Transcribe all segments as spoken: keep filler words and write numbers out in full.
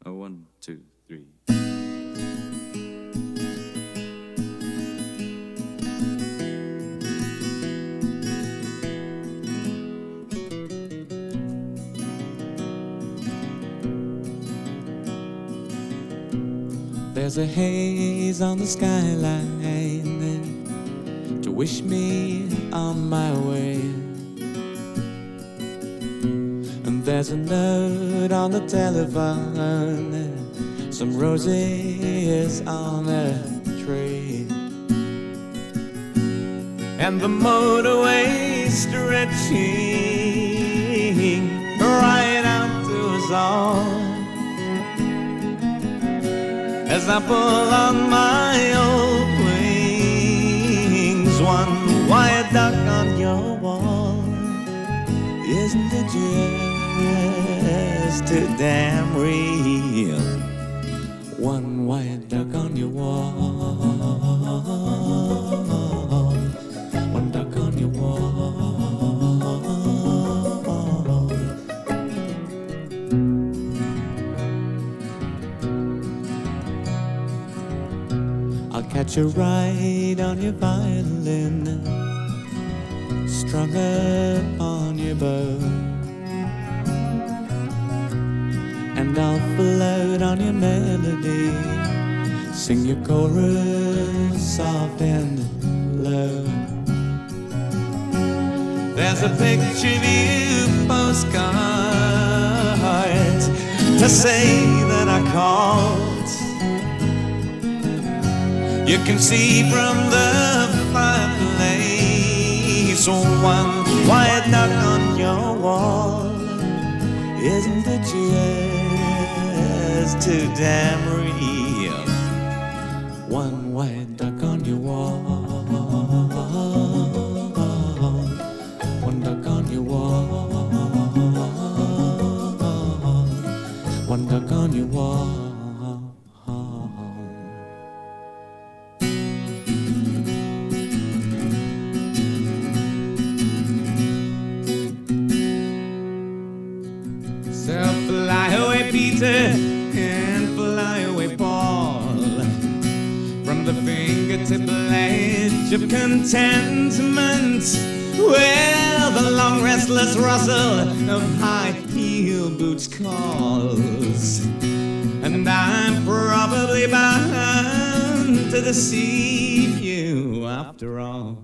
A one, two, three. There's a haze on the skyline to wish me on my way. And there's a note on the telephone, some roses on a tray. And the motorway stretching right out to us all, as I pull on my old wings. One white duck on your wall, isn't it just too damn real? One white duck on your wall, one duck on your wall. I'll catch a ride on your violin, strung upon your bow, and I'll float on your melody, sing your chorus soft and low. There's a picture of you postcard to say that I called. You can see from the fireplace one white duck on your wall. Isn't it just too damn real? One white duck on your wall, one duck on your wall, one duck on your wall. So fly away, Peter, and fly away, Paul, from the fingertip ledge of contentment, where the long restless rustle of high heel boots calls. And I'm probably bound to deceive you after all.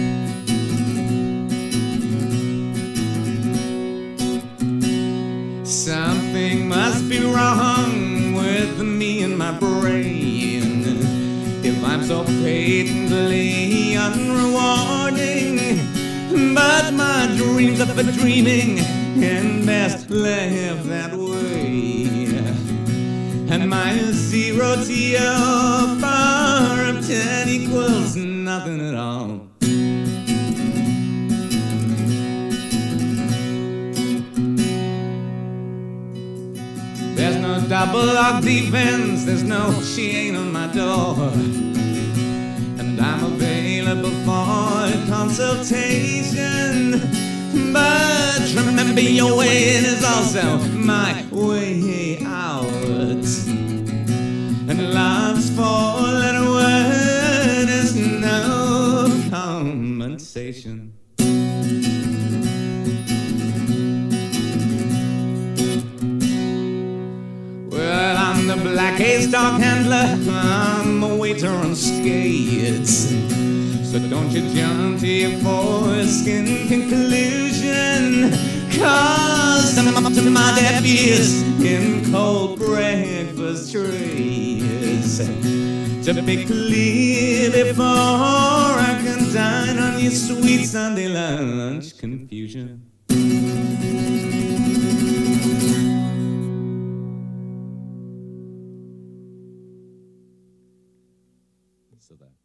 Something must be wrong with me and my brain if I'm so patently unrewarding. But my dreams are for dreaming, and best left that way. And my zero to your power of ten equals nothing at all. There's no double lock defense, there's no she ain't on my door, and I'm available for consultation. But remember, your way in is also my way out, and love's four-letter word is no compensation. Well, I'm the black ace dog handler, I'm a waiter on skates. So don't you jump to your foreskin conclusion, 'cause I'm up to my deaf ears in cold breakfast trays. To be clear before I can dine on your sweet Sunday lunch confusion. So that